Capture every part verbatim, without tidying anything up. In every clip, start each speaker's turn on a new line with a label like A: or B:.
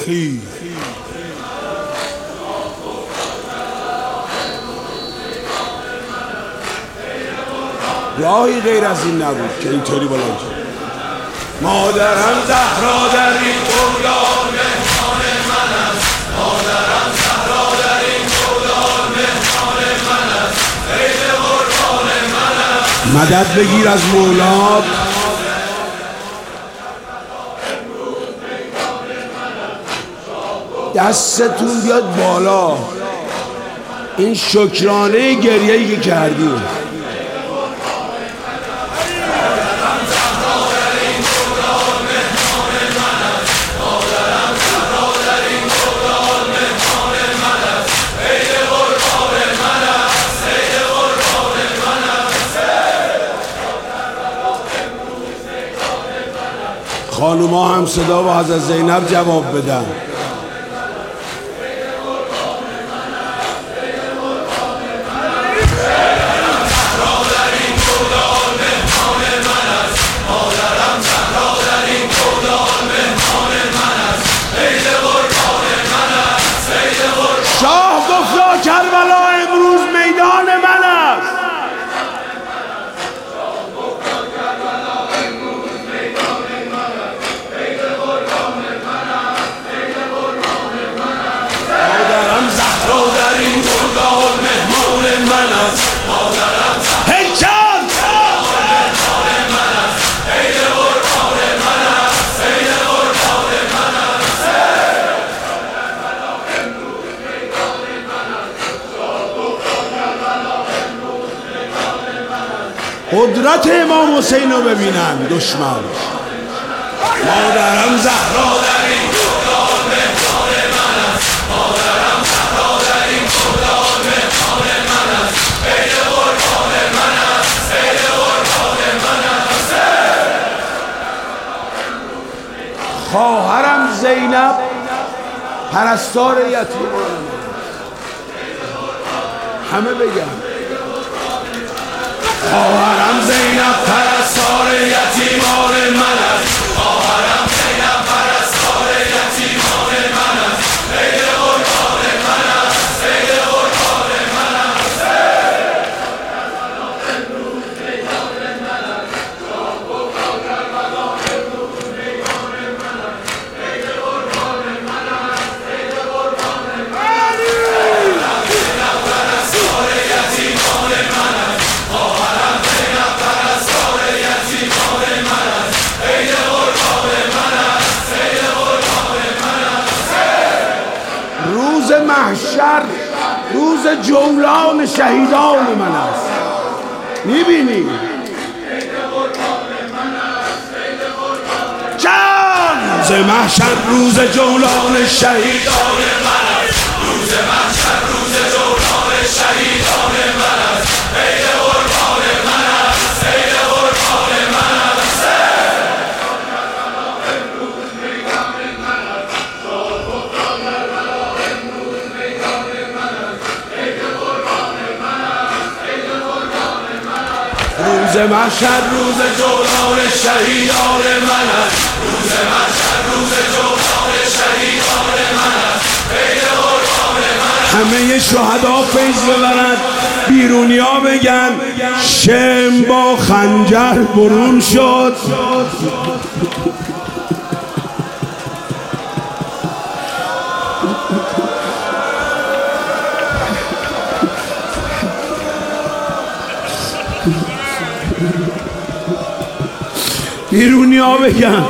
A: خی راهی غیر از این نبود که اینطوری بلند شد. مادرم زهرا در این گودال مهمان من است، مادرم زهرا در این گودال مهمان من است، عید قربان من است. مدد بگیر از مولا. دستتون بیاد بالا. این شکرانه گریه‌ای که کردیم. خانوما هم صدا و حضرت زینب جواب بدن. شاه گفت کربلا امروز میدان من است. مادرم زهرا در این گودال مهمان من است، مادرم هیکل مهمان من است، عید قربان من است، عید قربان من است. قدرت امام حسین رو ببینن دشمن. مادرم زهرا در این گودال مهمان من است، مادرم زهرا در این گودال مهمان من است، عید قربان من است، عید قربان من است. خواهرم زینب پرستار یتیمان. همه بگم خواهرم زینب پرستار یتیمان من است، خواهرم زینب پرستار یتیمان من است، عید قربان من است، عید قربان من است. روز محشر روز جولان شهیدان من است. میبینی جان روز محشر روز جولان شهیدان من است، روز محشر روز جولان شهیدان من است، عید قربان من است، عید قربان من است. روز محشر روز جولان شهیدان من است، روز محشر روز جولان شهیدان من است، عید قربان من است. همه شهدا فیض ببرند، بیرونیا بگن شم با خنجر برون شد. بیرونیا بگن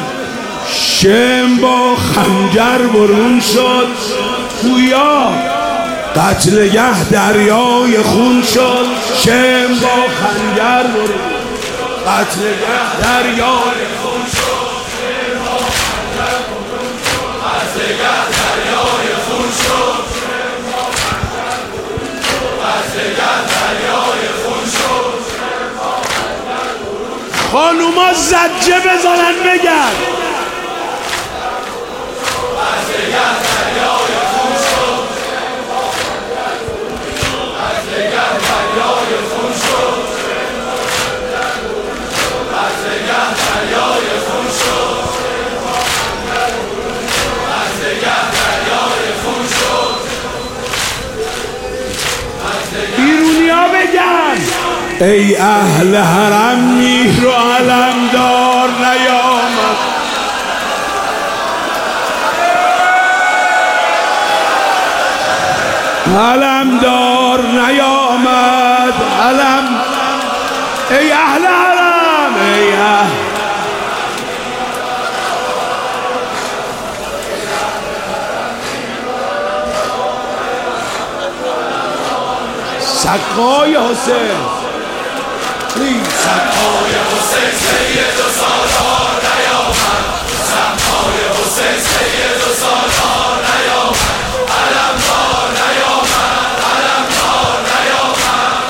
A: شم با خنجر برون شد. گویا قتلگه دریای خون شد. شم با خنجر برون قتلگه دریای خون شد. شم با خنجر برون قتلگه دریای خون شد. قتلگه دریای خون شد. خانوما زجه بزنن بگن ای اهل حرم میر و علمدار نیامد. علمدار نیامد علم ای اهل حرم ای اهل سقای حسین
B: سقای حسین سید و سالار نیامد. سقای حسین سید و سالار نیامد. علمدار نیامد. علمدار نیامد.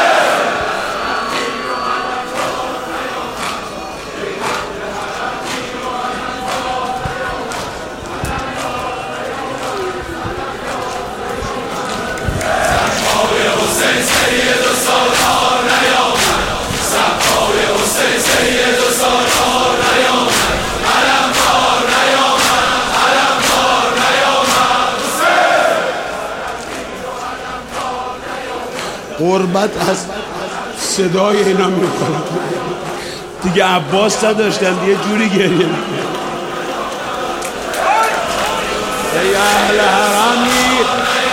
B: سقای حسین سید و سالار نیامد. سقای حسین سید و سالار نیامد. علمدار نیامد. علمدار نیامد.
A: قربت از صدای اینا میکنم دیگه. عباس نداشتن یه جوری گریه میکنم. ای اهل حرمی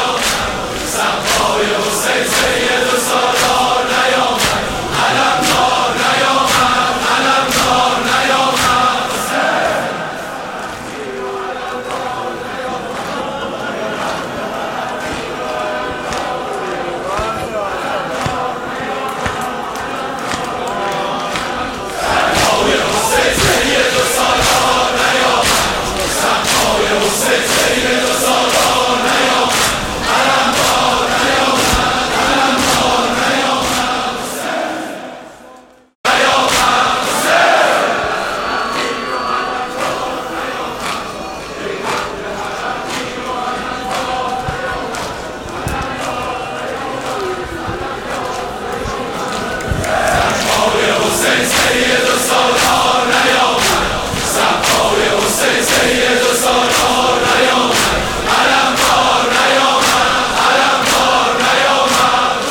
B: سقای حسین سید و سالار نیامد. علمدار نیامد. علمدار نیامد. سقای حسین سید و سالار نیامد. سقای حسین سید و سالار نیامد. علمدار نیامد. علمدار نیامد. سقای حسین سید و سالار نیامد. سقای حسین سید و سالار نیامد. علمدار نیامد. علمدار نیامد.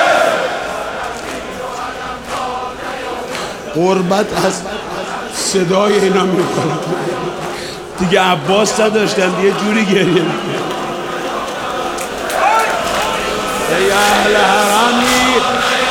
A: قربت از صدای اینا میکنم دیگه. عباس نداشتن یه جوری گریه میکنم. ای اهل حرمی